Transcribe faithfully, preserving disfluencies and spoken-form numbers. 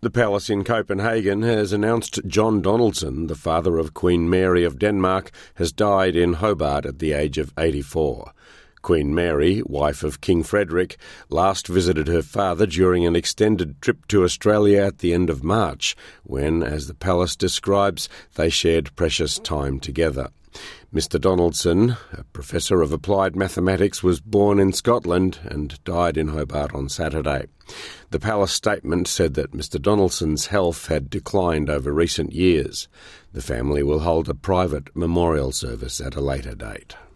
The palace in Copenhagen has announced John Donaldson, the father of Queen Mary of Denmark, has died in Hobart at the age of eighty-four. Queen Mary, wife of King Frederick, last visited her father during an extended trip to Australia at the end of March, when, as the palace describes, they shared precious time together. Mister Donaldson, a professor of applied mathematics, was born in Scotland and died in Hobart on Saturday. The palace statement said that Mister Donaldson's health had declined over recent years. The family will hold a private memorial service at a later date.